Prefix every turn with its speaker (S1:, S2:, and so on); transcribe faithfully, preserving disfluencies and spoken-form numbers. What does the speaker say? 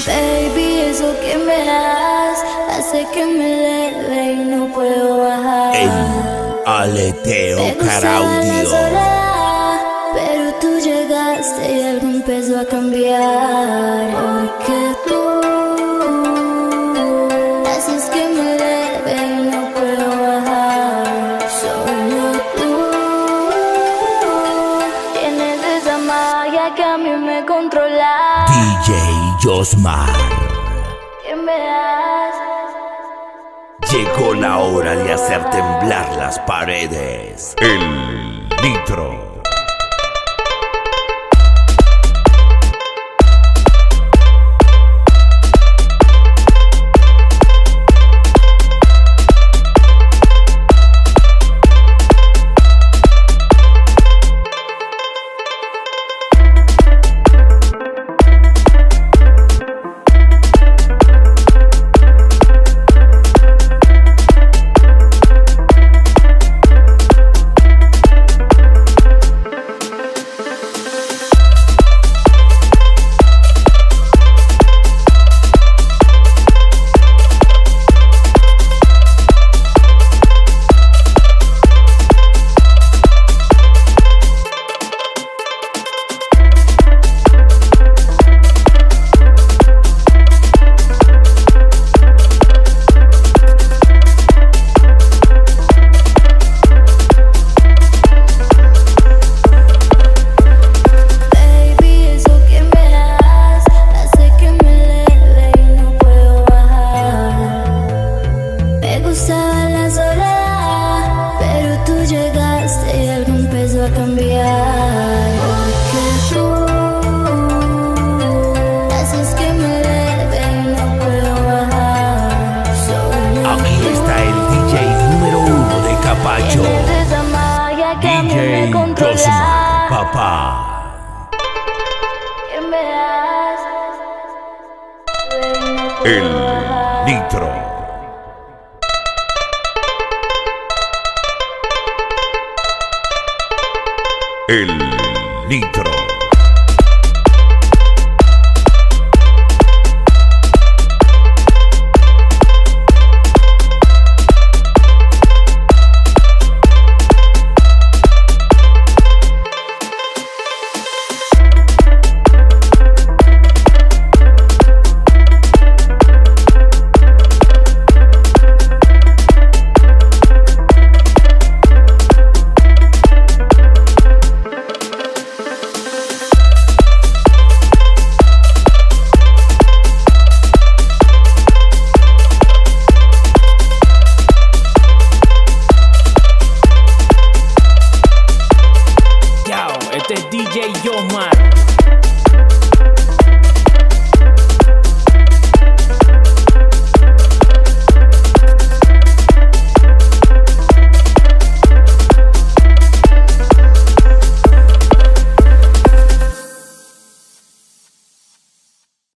S1: Baby, eso que me das hace que me eleve y no puedo bajar.
S2: El aleteo
S1: Me gustaba
S2: Caraudio.
S1: la soledad, pero tú llegaste y algo empezó a cambiar. Porque tú haces que me eleve y no puedo bajar. Solo tú tienes esa magia que a mí me controla.
S2: D J Josmar.
S1: ¿Qué me das?
S2: Llegó la hora de hacer temblar las paredes. El Nitro.
S1: A cambiar, porque tú haces que me eleve y no puedo bajar. Solo
S2: Aquí está el D J número uno de Capacho.
S1: tienes esa magia que a mí me
S2: D J
S1: controla.
S2: Josmar, papá.
S1: ¿Qué me das?
S2: El Nitro. El Nitro.